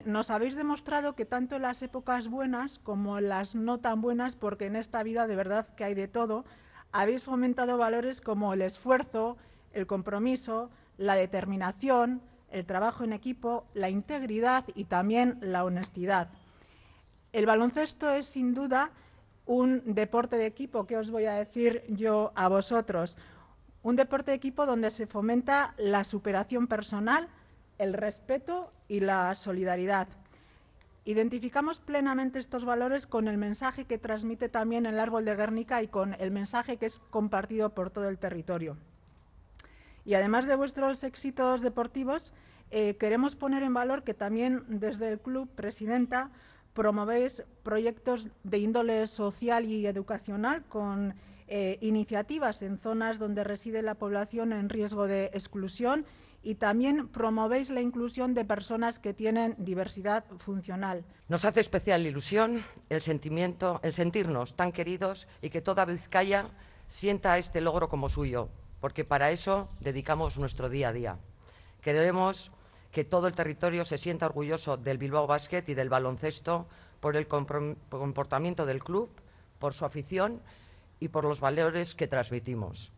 Nos habéis demostrado que tanto en las épocas buenas como en las no tan buenas, porque en esta vida de verdad que hay de todo, habéis fomentado valores como el esfuerzo, el compromiso, la determinación, el trabajo en equipo, la integridad y también la honestidad. El baloncesto es sin duda un deporte de equipo, que os voy a decir yo a vosotros. Un deporte de equipo donde se fomenta la superación personal, el respeto y la solidaridad. Identificamos plenamente estos valores con el mensaje que transmite también el Árbol de Guernica y con el mensaje que es compartido por todo el territorio. Y además de vuestros éxitos deportivos, queremos poner en valor que también desde el club, presidenta, promovéis proyectos de índole social y educacional con iniciativas en zonas donde reside la población en riesgo de exclusión y también promovéis la inclusión de personas que tienen diversidad funcional. Nos hace especial ilusión el sentirnos tan queridos y que toda Vizcaya sienta este logro como suyo, porque para eso dedicamos nuestro día a día. Queremos que todo el territorio se sienta orgulloso del Bilbao Basket y del baloncesto por el comportamiento del club, por su afición y por los valores que transmitimos.